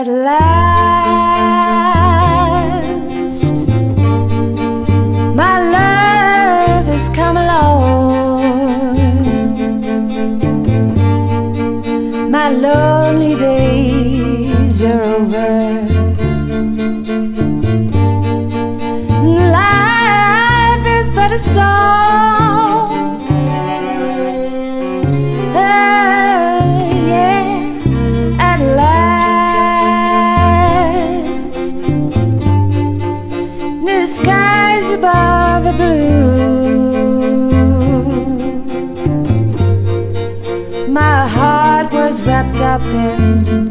At last, my love has come along. My lonely days are over. Life is but a song. Yeah. At last, the skies above are blue. My heart was wrapped up in